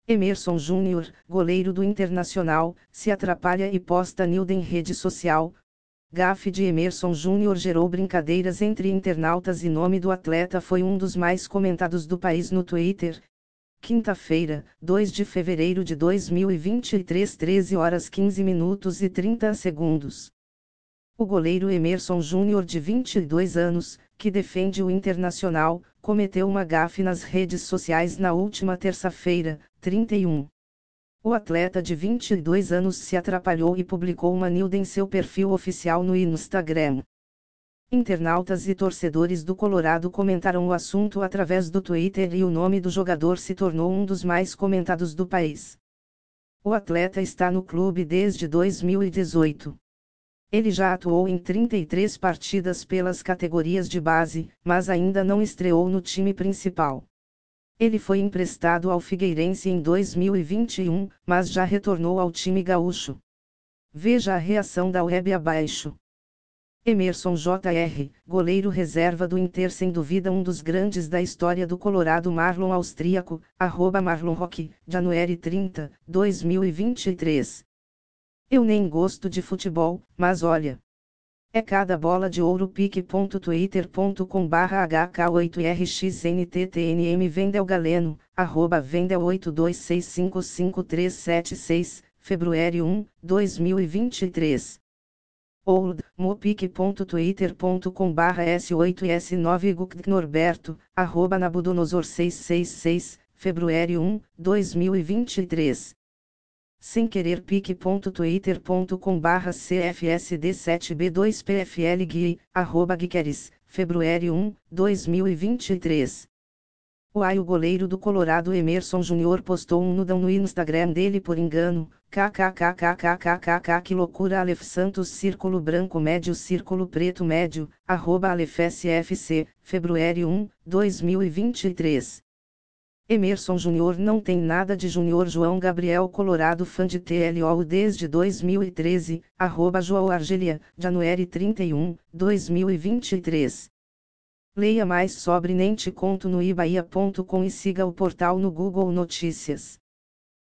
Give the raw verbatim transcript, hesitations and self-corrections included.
Emerson Júnior, goleiro do Internacional, se atrapalha e posta nude em rede social. Gafe de Emerson Júnior gerou brincadeiras entre internautas e nome do atleta foi um dos mais comentados do país no Twitter. Quinta-feira, dois de fevereiro de dois mil e vinte e três, treze horas quinze minutos e trinta segundos. O goleiro Emerson Júnior, de vinte e dois anos, que defende o Internacional, cometeu uma gafe nas redes sociais na última terça-feira, trinta e um. O atleta de vinte e dois anos se atrapalhou e publicou uma nude em seu perfil oficial no Instagram. Internautas e torcedores do Colorado comentaram o assunto através do Twitter e o nome do jogador se tornou um dos mais comentados do país. O atleta está no clube desde dois mil e dezoito. Ele já atuou em trinta e três partidas pelas categorias de base, mas ainda não estreou no time principal. Ele foi emprestado ao Figueirense em dois mil e vinte e um, mas já retornou ao time gaúcho. Veja a reação da web abaixo. Emerson J R, goleiro reserva do Inter, sem dúvida um dos grandes da história do Colorado. Marlon Austríaco, arroba Marlon Roque, Januário trinta, dois mil e vinte e três. Eu nem gosto de futebol, mas olha. É cada bola de ouro. pique ponto twitter ponto com barra h k oito r x n t t n m Vendel Galeno, arroba Vendel oito dois seis cinco cinco três sete seis, fevereiro um, dois mil e vinte e três. Old, mopique ponto twitter ponto com barra s oito s nove Guk Norberto, arroba Nabucodonosor seis seis seis, fevereiro um, dois mil e vinte e três. Sem querer pique ponto twitter ponto com barra c f s d sete b dois p f l gui, arroba Guiqueres, fevereiro um, dois mil e vinte e três. O ai o goleiro do Colorado Emerson Júnior postou um nudão no Instagram dele por engano, kkkkkkkkk que loucura. Aleph Santos círculo branco médio círculo preto médio, arroba Aleph S F C, fevereiro um, dois mil e vinte e três. Emerson Júnior não tem nada de Júnior. João Gabriel Colorado, fã de T L O U desde dois mil e treze, arroba João Argelia, Januário trinta e um, dois mil e vinte e três. Leia mais sobre Nem Te Conto no ibaia ponto com e siga o portal no Google Notícias.